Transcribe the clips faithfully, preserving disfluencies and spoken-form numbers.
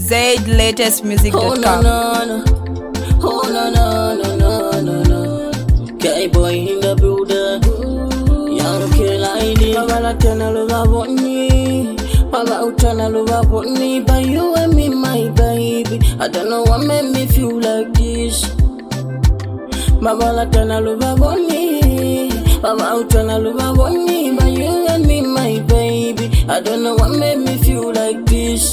Zaid latest music dot com. Oh no no no, oh no no no no no no. K-boy in the building, young killer in it. Mama tena luva boni, mama utana luva boni. But you and me, my baby, I don't know what made me feel like this. Mama tena luva boni, mama utana luva boni. But you and me, my baby, I don't know what made me feel like this.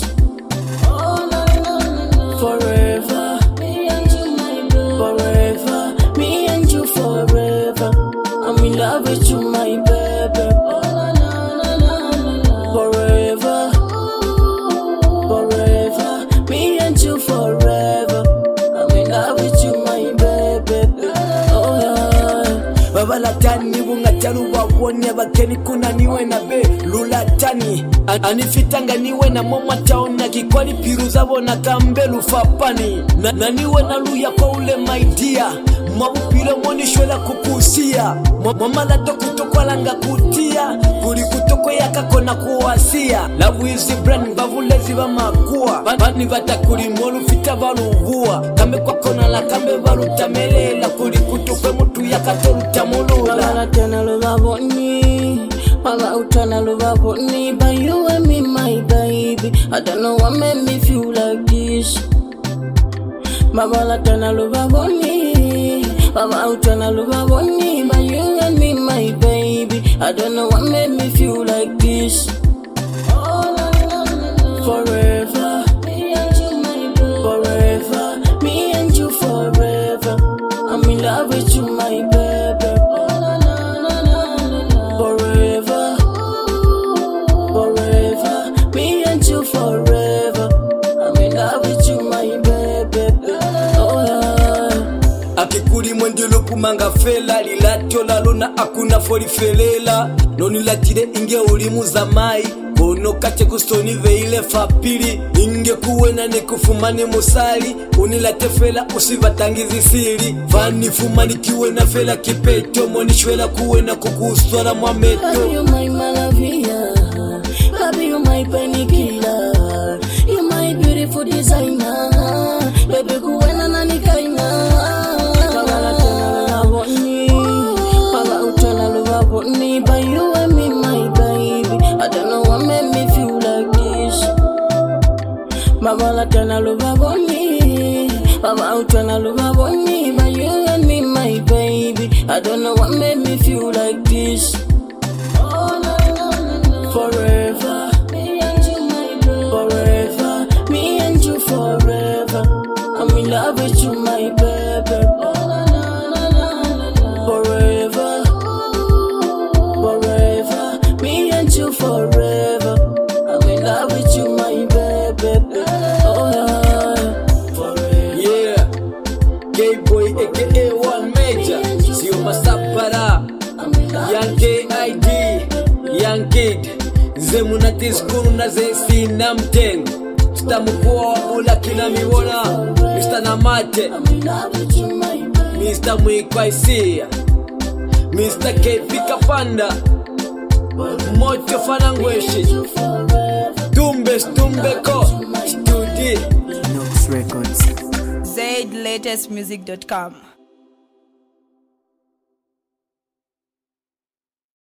Forever, me and you, my baby. Forever, me and you forever. I'm in love with you, my baby. Forever, forever, me and you forever. I'm in love with you, my baby. Oh yeah. Baba la tani bunga taru wabonye bakeni kuna niwe na be lula tani anifitanga niwe na mama taona kikwali piruza bona kambelu fapani na, na niwe na luya kwa ule my dear mabupile moni shwela kukusia mama la dokutokwa langa kutia kuri kutoko yakako na kuwasia love is the brand bavulezi ba makua bani batakuri molu fita balugua kambe kwa kona la kambe balutamelela kuri kutokwe mutu yakatoru tamulula mama tena luva boni mama utana luva boni. But you and me, my baby, I don't know what made me feel like this. Mama la tena luva boni, mama utana luva boni. But you and me, my baby, I don't know what made me feel like this. Forever, me and you, my baby. Forever, me and you forever. I'm in love with you, my baby. Forever, forever, me and you forever. I'm in love with you, my baby. Oh yeah. Akikuli mwendelo kumanga fela lilatyo lalona akuna fori felela noni latire inge ulimu zamai bono kache kustoni veile fapili inge kuwena ne kufumani musali unilate fela usivatangizi siri vani fumani kiwena fela kipeto moni shwela kuwena kukuswara mwameto. Love you my malavia, love you my painkiller, you my beautiful designer, baby kuwena nani kaina. But you and me, my baby, I don't know what made me feel like this. Mama la tena luva boni, mama utana luva boni. But you and me, my baby, I don't know what made me feel like this. Forever, me and you, my baby. Forever, me and you forever. I'm in love with you, my baby. Forever, forever, me and you forever. I'm in love with you, my baby. Oh yeah. Forever. Yeah, K-boy aka one major, sio masapara, young K I D, young kid, zemuna tiskunu na zesi na mtengo, stamukua wabula kina miwona, Mister Namate, I'm in love with you, my baby. Mister Mwikwaisia, Mister K Pika Panda, Mocho Fanangweshi, Tumbe Stumbeko, Studi Zaid latest music dot com.